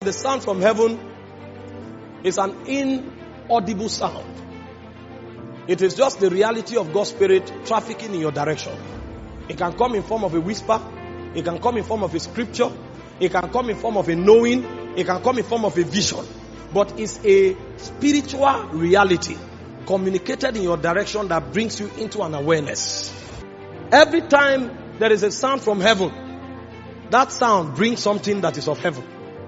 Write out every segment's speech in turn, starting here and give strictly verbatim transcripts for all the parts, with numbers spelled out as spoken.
The sound from heaven is an inaudible sound. It is just the reality of God's Spirit trafficking in your direction. It can come in form of a whisper. It can come in form of a scripture. It can come in form of a knowing. It can come in form of a vision. But it's a spiritual reality communicated in your direction that brings you into an awareness. Every time there is a sound from heaven, that sound brings something that is of heaven.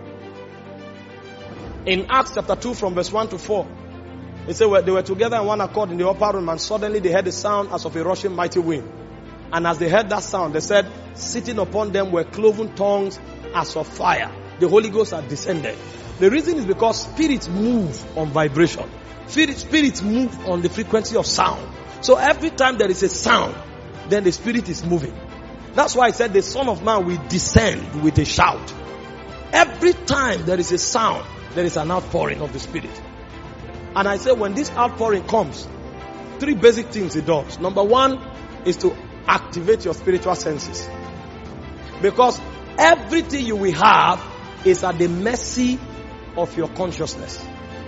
In Acts chapter two from verse one to four, it said they were together in one accord in the upper room, and suddenly they heard a sound as of a rushing mighty wind. And as they heard that sound, they said, sitting upon them were cloven tongues as of fire. The Holy Ghost had descended. The reason is because spirits move on vibration. Spirits move on the frequency of sound. So every time there is a sound, then the spirit is moving. That's why I said the Son of Man will descend with a shout. Every time there is a sound, there is an outpouring of the Spirit. And I say when this outpouring comes, three basic things it does. Number one is to activate your spiritual senses. Because everything you will have is at the mercy of your consciousness.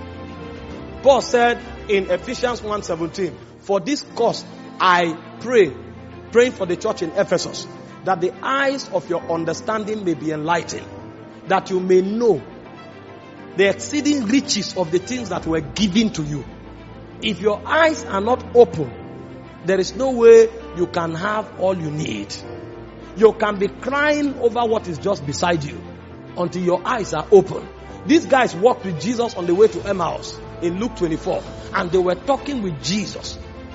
Paul said in Ephesians one seventeen, for this cause I pray, praying for the church in Ephesus, that the eyes of your understanding may be enlightened, that you may know the exceeding riches of the things that were given to you. If your eyes are not open, there is no way you can have all you need. You can be crying over what is just beside you until your eyes are open. These guys walked with Jesus on the way to Emmaus in Luke twenty-four, and they were talking with Jesus,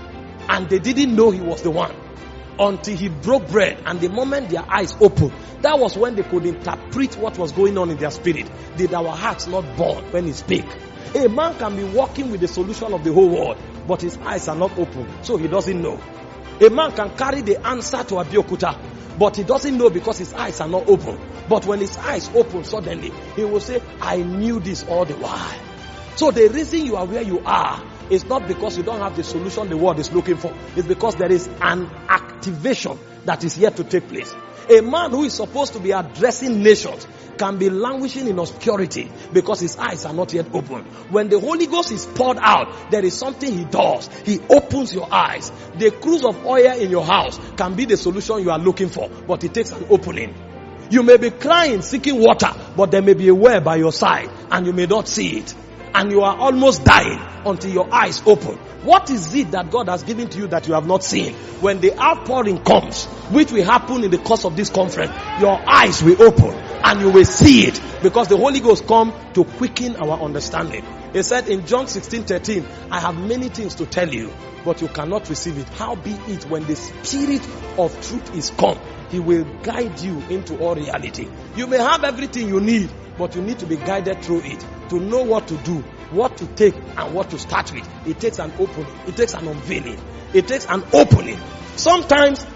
and they didn't know he was the one until he broke bread. And the moment their eyes opened, that was when they could interpret what was going on in their spirit. Did our hearts not burn when he speak? A man can be walking with the solution of the whole world, but his eyes are not open, so he doesn't know. A man can carry the answer to Abiyokuta, but he doesn't know because his eyes are not open. But when his eyes open suddenly, he will say, I knew this all the while. So the reason you are where you are is not because you don't have the solution the world is looking for. It's because there is an activation that is yet to take place. A man who is supposed to be addressing nations can be languishing in obscurity because his eyes are not yet open. When the Holy Ghost is poured out, there is something he does. He opens your eyes. The cruise of oil in your house can be the solution you are looking for, but it takes an opening. You may be crying, seeking water, but there may be a well by your side and you may not see it. And you are almost dying until your eyes open. What is it that God has given to you that you have not seen? When the outpouring comes, which will happen in the course of this conference, your eyes will open and you will see it, because the Holy Ghost come to quicken our understanding. He said in John sixteen thirteen, I have many things to tell you, but you cannot receive it. How be it when the Spirit of truth is come, he will guide you into all reality. You may have everything you need, but you need to be guided through it to know what to do, what to take, and what to start with. It takes an opening. It takes an unveiling. It takes an opening. Sometimes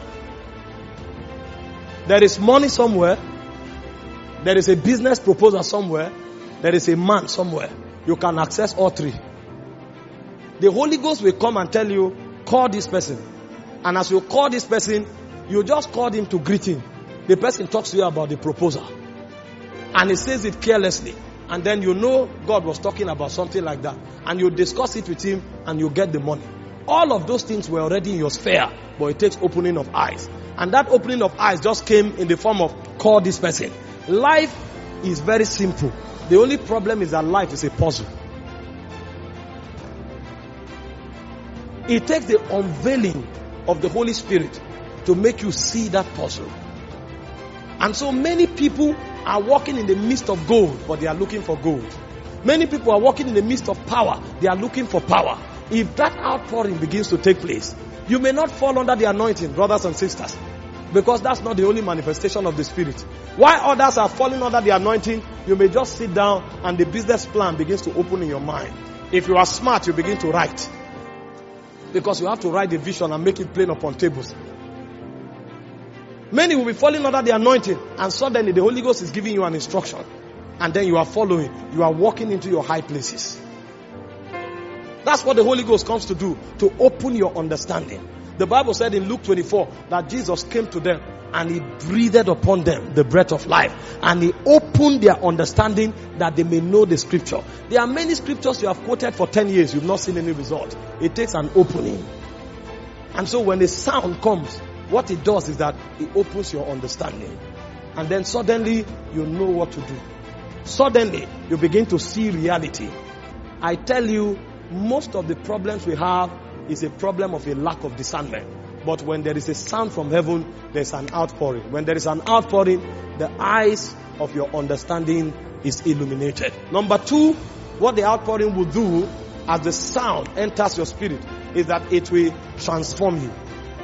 there is money somewhere. There is a business proposal somewhere. There is a man somewhere. You can access all three. The Holy Ghost will come and tell you, call this person. And as you call this person, you just call him to greet him. The person talks to you about the proposal. And he says it carelessly. And then you know God was talking about something like that. And you discuss it with him and you get the money. All of those things were already in your sphere, but it takes opening of eyes. And that opening of eyes just came in the form of call this person. Life is very simple. The only problem is that life is a puzzle. It takes the unveiling of the Holy Spirit to make you see that puzzle. And so many people are walking in the midst of gold, but they are looking for gold. Many people are walking in the midst of power. They are looking for power. If that outpouring begins to take place, you may not fall under the anointing, brothers and sisters, because that's not the only manifestation of the Spirit. While others are falling under the anointing, you may just sit down and the business plan begins to open in your mind. If you are smart, you begin to write, because you have to write the vision and make it plain upon tables. Many will be falling under the anointing, and suddenly the Holy Ghost is giving you an instruction, and then you are following. You are walking into your high places. That's what the Holy Ghost comes to do, to open your understanding. The Bible said in Luke twenty-four that Jesus came to them and he breathed upon them the breath of life, and he opened their understanding that they may know the scripture. There are many scriptures you have quoted for ten years, you've not seen any result. It takes an opening. And so when the sound comes, what it does is that it opens your understanding. And then suddenly you know what to do. Suddenly you begin to see reality. I tell you, most of the problems we have is a problem of a lack of discernment. But when there is a sound from heaven, there's an outpouring. When there is an outpouring, the eyes of your understanding is illuminated. Number two, what the outpouring will do as the sound enters your spirit is that it will transform you.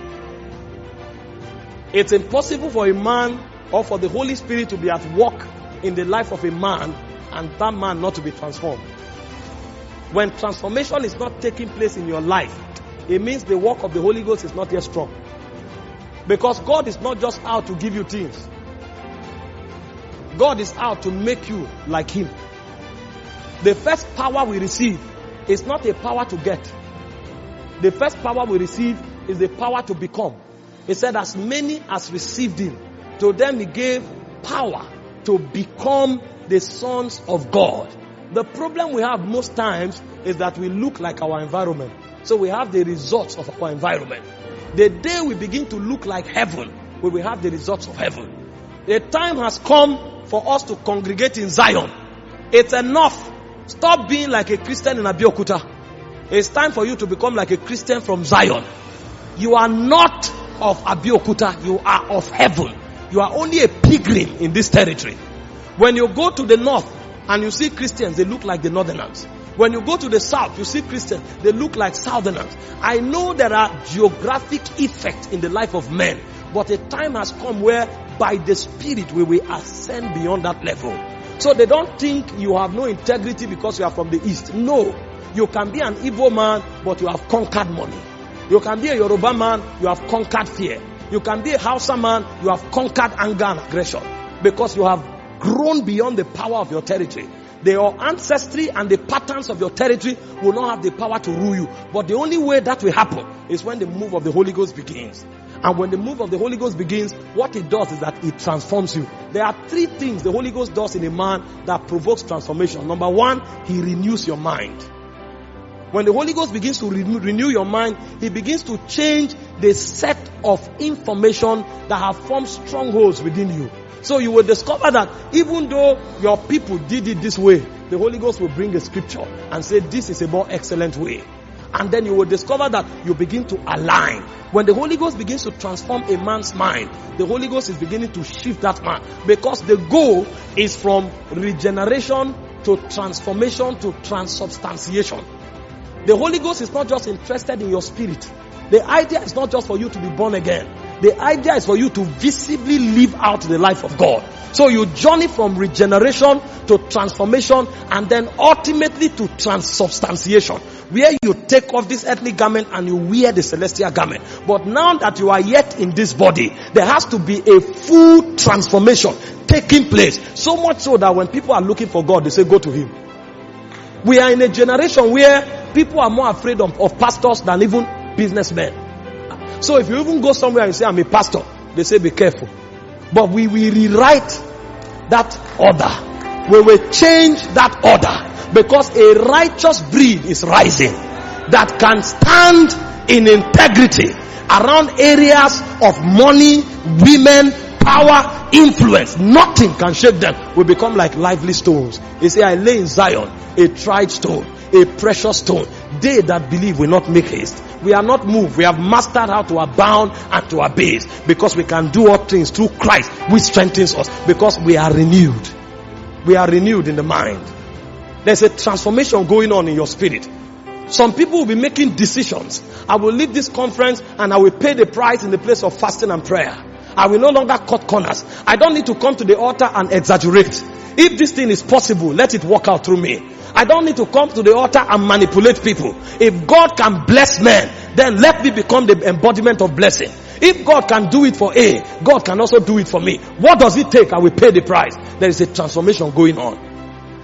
It's impossible for a man or for the Holy Spirit to be at work in the life of a man and that man not to be transformed. When transformation is not taking place in your life, it means the work of the Holy Ghost is not yet strong. Because God is not just out to give you things. God is out to make you like Him. The first power we receive is not a power to get. The first power we receive is the power to become. He said, as many as received Him, to them He gave power to become the sons of God. The problem we have most times is that we look like our environment. So we have the results of our environment. The day we begin to look like heaven, we will have the results of heaven. The time has come for us to congregate in Zion. It's enough. Stop being like a Christian in Abeokuta. It's time for you to become like a Christian from Zion. You are not of Abeokuta. You are of heaven. You are only a pilgrim in this territory. When you go to the north and you see Christians, they look like the northerners. When you go to the south, you see Christians, they look like southerners. I know there are geographic effects in the life of men, but a time has come where by the Spirit we will ascend beyond that level. So they don't think you have no integrity because you are from the east. No. You can be an Igbo man, but you have conquered money. You can be a Yoruba man, you have conquered fear. You can be a Hausa man, you have conquered anger and aggression. Because you have grown beyond the power of your territory. Your ancestry and the patterns of your territory will not have the power to rule you. But the only way that will happen is when the move of the Holy Ghost begins. And when the move of the Holy Ghost begins, what it does is that it transforms you. There are three things the Holy Ghost does in a man that provokes transformation. Number one, He renews your mind. When the Holy Ghost begins to renew, renew your mind, He begins to change the set of information that have formed strongholds within you. So you will discover that even though your people did it this way, the Holy Ghost will bring a scripture and say this is a more excellent way. And then you will discover that you begin to align. When the Holy Ghost begins to transform a man's mind, the Holy Ghost is beginning to shift that man. Because the goal is from regeneration to transformation to transubstantiation. The Holy Ghost is not just interested in your spirit. The idea is not just for you to be born again. The idea is for you to visibly live out the life of God. So you journey from regeneration to transformation and then ultimately to transubstantiation, where you take off this earthly garment and you wear the celestial garment. But now that you are yet in this body, there has to be a full transformation taking place. So much so that when people are looking for God, they say, go to Him. We are in a generation where people are more afraid of, of pastors than even businessmen. So if you even go somewhere and say, I'm a pastor, they say, be careful. But we will rewrite that order. We will change that order. Because a righteous breed is rising that can stand in integrity around areas of money, women, power, influence. Nothing can shake them. We become like lively stones. They say, I lay in Zion a tried stone, a precious stone. They that believe will not make haste. We are not moved. We have mastered how to abound and to abase, because we can do all things through Christ, which strengthens us, because we are renewed. We are renewed in the mind. There's a transformation going on in your spirit. Some people will be making decisions. I will leave this conference and I will pay the price in the place of fasting and prayer. I will no longer cut corners. I don't need to come to the altar and exaggerate. If this thing is possible, let it work out through me. I don't need to come to the altar and manipulate people. If God can bless men, then let me become the embodiment of blessing. If God can do it for A, God can also do it for me. What does it take? I will pay the price. There is a transformation going on.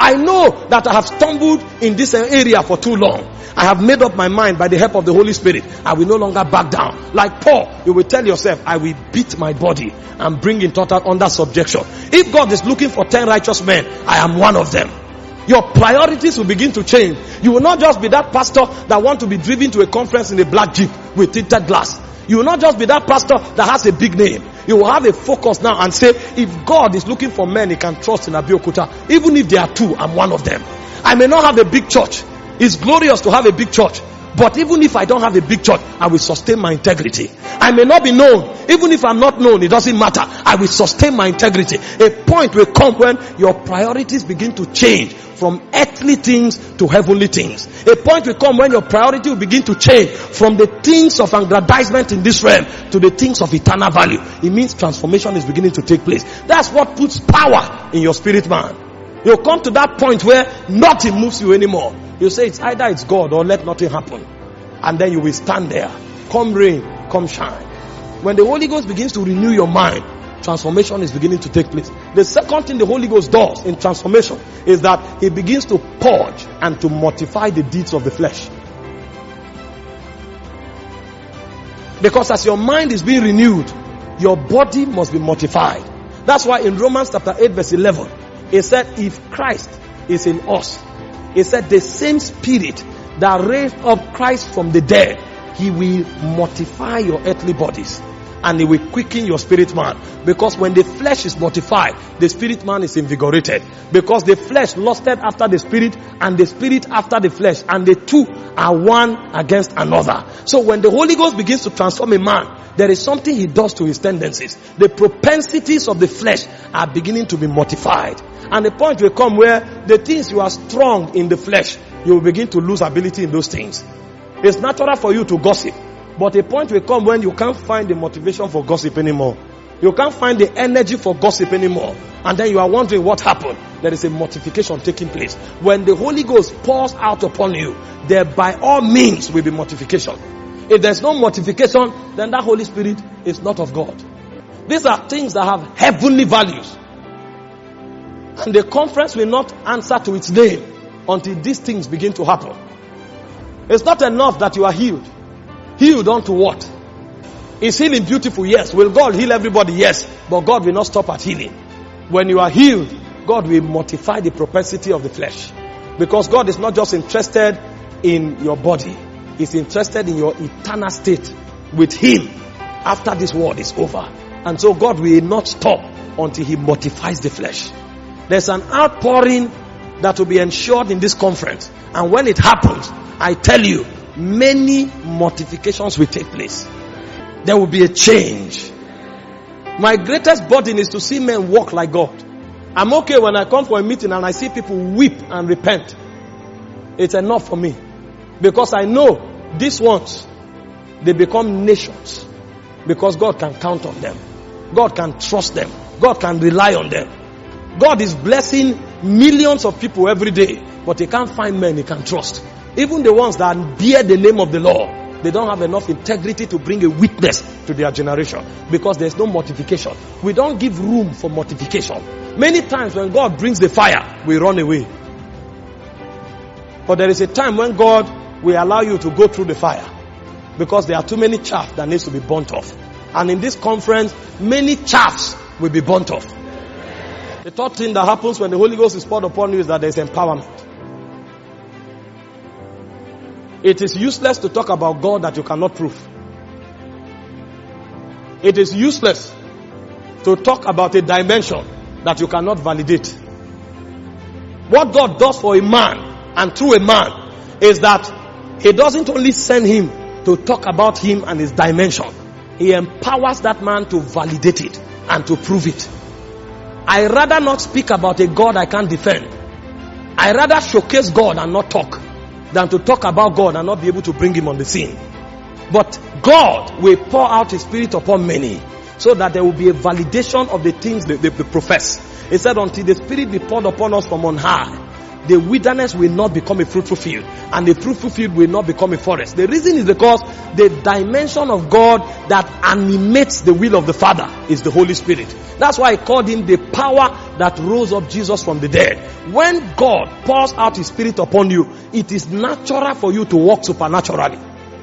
I know that I have stumbled in this area for too long. I have made up my mind by the help of the Holy Spirit. I will no longer back down. Like Paul, you will tell yourself, I will beat my body and bring it total under subjection. If God is looking for ten righteous men, I am one of them. Your priorities will begin to change. You will not just be that pastor that want to be driven to a conference in a black jeep with tinted glass. You will not just be that pastor that has a big name. You will have a focus now and say, if God is looking for men he can trust in Abeokuta, even if there are two, I'm one of them. I may not have a big church. It's glorious to have a big church. But even if I don't have a big church, I will sustain my integrity. I may not be known. Even if I'm not known, it doesn't matter. I will sustain my integrity. A point will come when your priorities begin to change from earthly things to heavenly things. A point will come when your priority will begin to change from the things of aggrandizement in this realm to the things of eternal value. It means transformation is beginning to take place. That's what puts power in your spirit man. You'll come to that point where nothing moves you anymore. You say it's either it's God or let nothing happen. And then you will stand there. Come rain, come shine. When the Holy Ghost begins to renew your mind, transformation is beginning to take place. The second thing the Holy Ghost does in transformation is that he begins to purge and to mortify the deeds of the flesh. Because as your mind is being renewed, your body must be mortified. That's why in Romans chapter eight verse eleven, it said, if Christ is in us, it said the same spirit that raised up Christ from the dead, he will mortify your earthly bodies and he will quicken your spirit man. Because when the flesh is mortified, the spirit man is invigorated. Because the flesh lusted after the spirit and the spirit after the flesh, and the two are one against another. So when the Holy Ghost begins to transform a man, there is something he does to his tendencies. The propensities of the flesh are beginning to be mortified. And the point will come where the things you are strong in the flesh, you will begin to lose ability in those things. It's natural for you to gossip, but a point will come when you can't find the motivation for gossip anymore. You can't find the energy for gossip anymore. And then you are wondering what happened. There is a mortification taking place. When the Holy Ghost pours out upon you, there by all means will be mortification. If there's no mortification, then that Holy Spirit is not of God. These are things that have heavenly values. And the conference will not answer to its name until these things begin to happen. It's not enough that you are healed. Healed unto what? Is healing beautiful? Yes. Will God heal everybody? Yes. But God will not stop at healing. When you are healed, God will mortify the propensity of the flesh. Because God is not just interested in your body. He's interested in your eternal state with Him after this world is over. And so God will not stop until He mortifies the flesh. There's an outpouring that will be ensured in this conference. And when it happens, I tell you, many mortifications will take place. There will be a change. My greatest burden is to see men walk like God. I'm okay when I come for a meeting and I see people weep and repent. It's enough for me. Because I know these ones, they become nations. Because God can count on them. God can trust them. God can rely on them. God is blessing millions of people every day, but He can't find men He can trust. Even the ones that bear the name of the Lord, they don't have enough integrity to bring a witness to their generation because there's no mortification. We don't give room for mortification. Many times when God brings the fire, we run away. But there is a time when God will allow you to go through the fire because there are too many chaff that needs to be burnt off. And in this conference, many chaffs will be burnt off. The third thing that happens when the Holy Ghost is poured upon you is that there is empowerment. It is useless to talk about God that you cannot prove. It is useless to talk about a dimension that you cannot validate. What God does for a man and through a man is that He doesn't only send him to talk about him and his dimension. He empowers that man to validate it and to prove it. I rather not speak about a God I can't defend. I rather showcase God and not talk than to talk about God and not be able to bring Him on the scene. But God will pour out His Spirit upon many so that there will be a validation of the things they, they, they profess. He said, until the Spirit be poured upon us from on high, the wilderness will not become a fruitful field, and the fruitful field will not become a forest. The reason is because the dimension of God that animates the will of the Father is the Holy Spirit. That's why I called Him the power that rose up Jesus from the dead. When God pours out his spirit upon you, it is natural for you to walk supernaturally.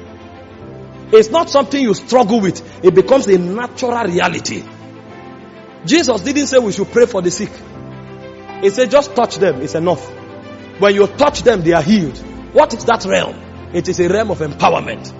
It's not something you struggle with. It becomes a natural reality. Jesus didn't say we should pray for the sick. He said just touch them, it's enough. When you touch them, they are healed. What is that realm? It is a realm of empowerment.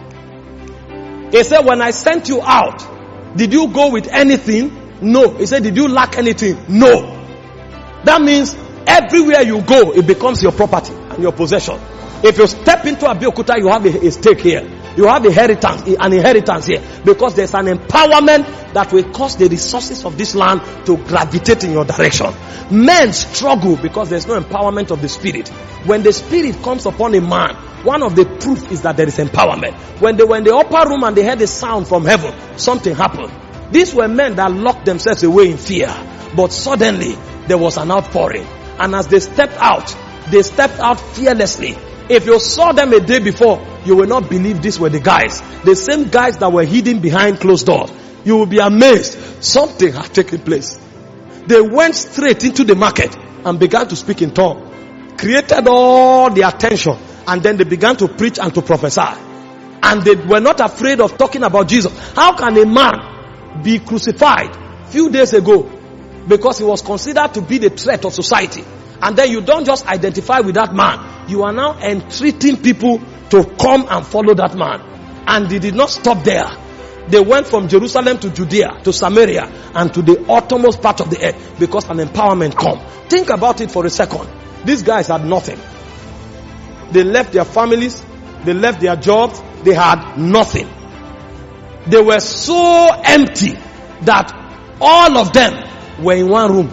He said, when I sent you out, did you go with anything? No. He said, did you lack anything? No. That means everywhere you go, it becomes your property and your possession. If you step into Abeokuta, you have a, a stake here. You have a inheritance, an inheritance here. Because there's an empowerment that will cause the resources of this land to gravitate in your direction. Men struggle because there's no empowerment of the spirit. When the spirit comes upon a man, one of the proof is that there is empowerment. When they were in the upper room and they heard a sound from heaven, something happened. These were men that locked themselves away in fear. But suddenly, there was an outpouring. And as they stepped out, they stepped out fearlessly. If you saw them a day before, you will not believe these were the guys. The same guys that were hidden behind closed doors. You will be amazed. Something had taken place. They went straight into the market and began to speak in tongues. Created all the attention. And then they began to preach and to prophesy. And they were not afraid of talking about Jesus. How can a man be crucified few days ago because he was considered to be the threat of society? And then you don't just identify with that man. You are now entreating people to come and follow that man. And they did not stop there. They went from Jerusalem to Judea, to Samaria, and to the uttermost part of the earth because an empowerment come. Think about it for a second. These guys had nothing. They left their families. They left their jobs. They had nothing. They were so empty that all of them were in one room.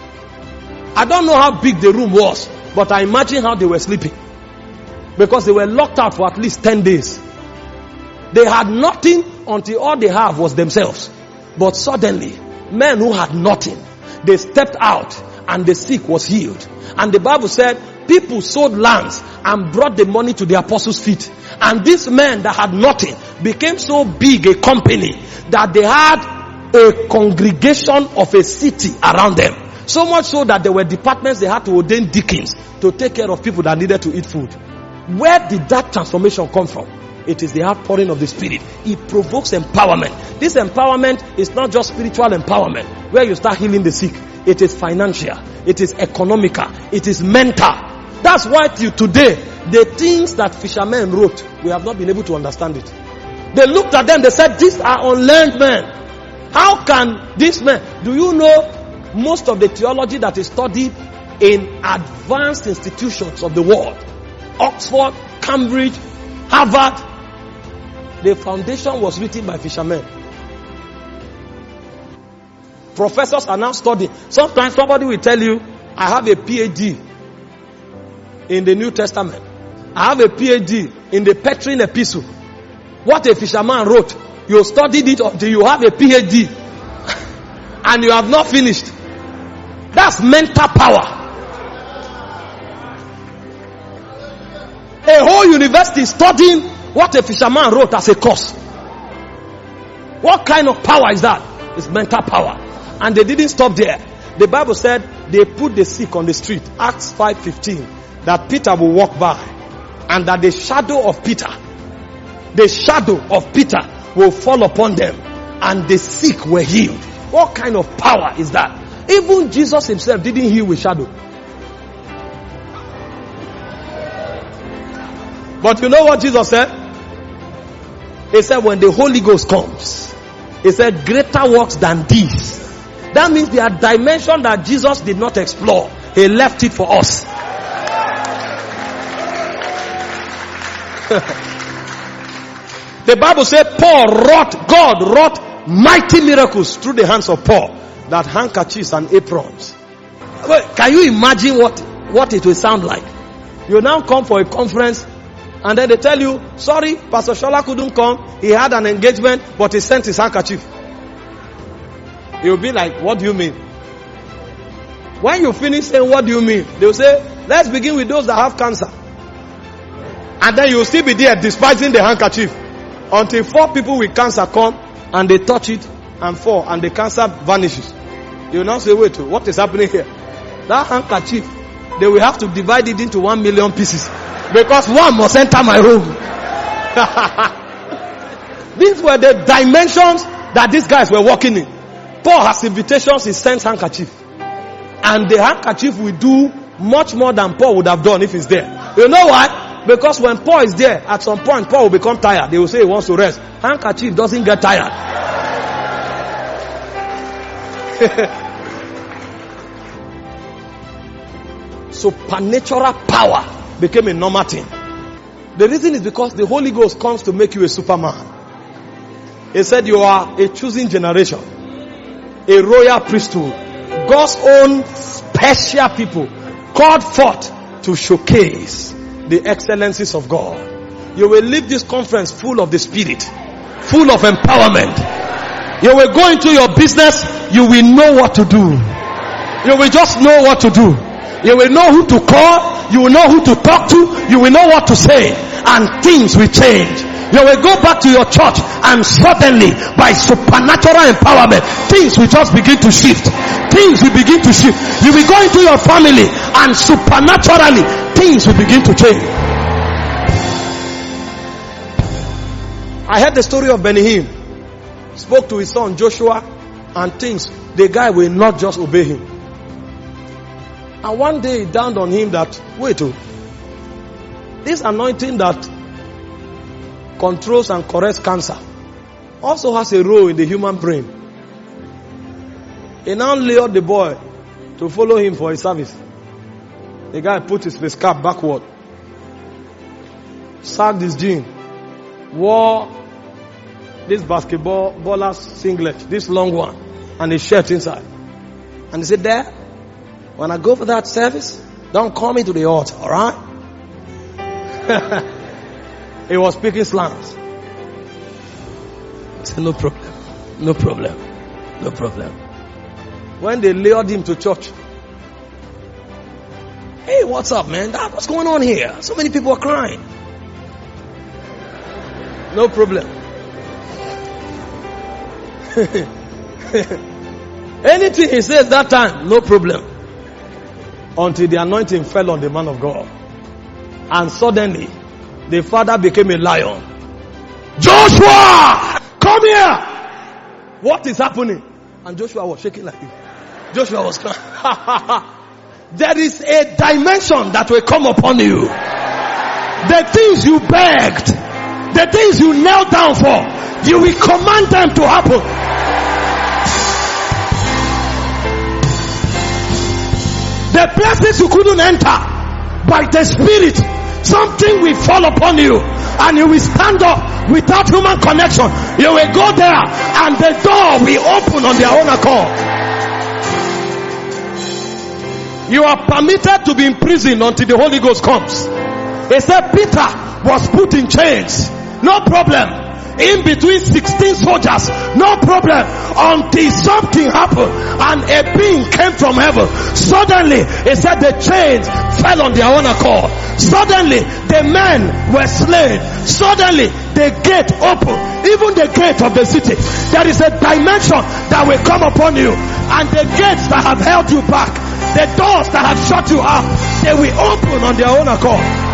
I don't know how big the room was, but I imagine how they were sleeping. Because they were locked out for at least ten days. They had nothing until all they have was themselves. But suddenly, men who had nothing, they stepped out and the sick was healed. And the Bible said, people sold lands and brought the money to the apostles' feet. And these men that had nothing became so big a company that they had a congregation of a city around them. So much so that there were departments they had to ordain deacons to take care of people that needed to eat food. Where did that transformation come from? It is the outpouring of the Spirit. It provokes empowerment. This empowerment is not just spiritual empowerment where you start healing the sick. It is financial. It is economical. It is mental. That's why till today, the things that fishermen wrote, we have not been able to understand it. They looked at them, they said, these are unlearned men. How can these men? Do you know most of the theology that is studied in advanced institutions of the world, Oxford, Cambridge, Harvard, the foundation was written by fishermen. Professors are now studying. Sometimes somebody will tell you, I have a P H D in the New Testament. I have a P H D in the Petrine Epistle. What a fisherman wrote. You studied it until you have a P H D and you have not finished. That's mental power. A whole university studying what a fisherman wrote as a course. What kind of power is that? It's mental power. And they didn't stop there. The Bible said they put the sick on the street. Acts five fifteen. That Peter will walk by. And that the shadow of Peter, the shadow of Peter will fall upon them. And the sick were healed. What kind of power is that? Even Jesus himself didn't heal with shadow. But you know what Jesus said? He said when the Holy Ghost comes, he said greater works than these. That means there are dimensions that Jesus did not explore. He left it for us. The Bible said Paul wrought, God wrought mighty miracles through the hands of Paul. That handkerchiefs and aprons. Well, can you imagine what, what it will sound like? You now come for a conference and then they tell you, sorry, Pastor Shola couldn't come. He had an engagement, but he sent his handkerchief. You'll be like, what do you mean? When you finish saying, what do you mean? They'll say, let's begin with those that have cancer. And then you'll still be there despising the handkerchief. Until four people with cancer come and they touch it and fall and the cancer vanishes. You will not say, wait, what is happening here? That handkerchief, they will have to divide it into one million pieces. Because one must enter my room. These were the dimensions that these guys were walking in. Paul has invitations, he sends handkerchief. And the handkerchief will do much more than Paul would have done if he's there. You know why? Because when Paul is there, at some point Paul will become tired. They will say he wants to rest. Handkerchief doesn't get tired. Supernatural power became a normal thing. The reason is because the Holy Ghost comes to make you a superman. He said you are a choosing generation, a royal priesthood, God's own special people, called forth to showcase the excellencies of God. You will leave this conference full of the Spirit, full of empowerment. You will go into your business, you will know what to do. You will just know what to do. You will know who to call, you will know who to talk to, you will know what to say, and things will change. You will go back to your church and suddenly, by supernatural empowerment, things will just begin to shift. Things will begin to shift. You will go into your family and supernaturally, things will begin to change. I heard the story of Benny Hinn. Spoke to his son Joshua and things. The guy will not just obey him. And one day it dawned on him that, wait, oh, this anointing that controls and corrects cancer also has a role in the human brain. He now lured the boy to follow him for his service. The guy put his face cap backward, sagged his jean, wore this basketball baller's singlet, this long one, and a shirt inside. And he said, Dad, when I go for that service, don't call me to the altar, alright? He was speaking slangs. I said, no problem, no problem, no problem. When they lured him to church, hey, what's up, man? What's going on here? So many people are crying. No problem. Anything he says that time, no problem. Until the anointing fell on the man of God. And suddenly, the father became a lion. Joshua! Come here! What is happening? And Joshua was shaking like this. Joshua was crying. There is a dimension that will come upon you. The things you begged, the things you knelt down for, you will command them to happen. The places you couldn't enter, by the Spirit, something will fall upon you and you will stand up without human connection. You will go there and the door will open on their own accord. You are permitted to be in prison until the Holy Ghost comes. They said Peter was put in chains. No problem. In between sixteen soldiers, no problem, until something happened and a being came from heaven. Suddenly, it said the chains fell on their own accord. Suddenly, the men were slain. Suddenly, the gate opened, even the gate of the city. There is a dimension that will come upon you, and the gates that have held you back, the doors that have shut you up, they will open on their own accord.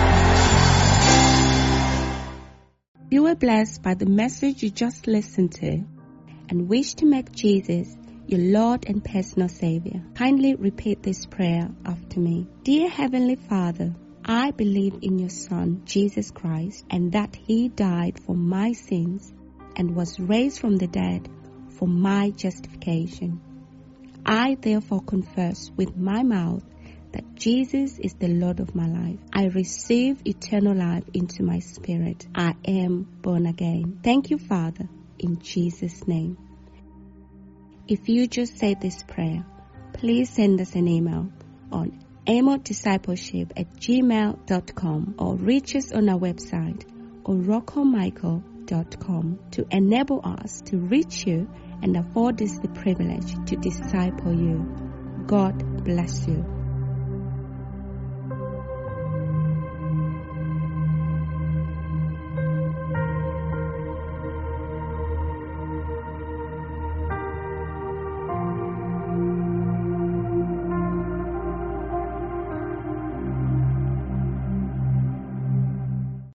You were blessed by the message you just listened to and wish to make Jesus your Lord and personal Savior. Kindly repeat this prayer after me. Dear Heavenly Father, I believe in your Son, Jesus Christ, and that He died for my sins and was raised from the dead for my justification. I therefore confess with my mouth that Jesus is the Lord of my life. I receive eternal life into my spirit. I am born again. Thank you, Father, in Jesus' name. If you just said this prayer, please send us an email on amodiscipleship at gmail dot com or reach us on our website oroco michael dot com to enable us to reach you and afford us the privilege to disciple you. God bless you.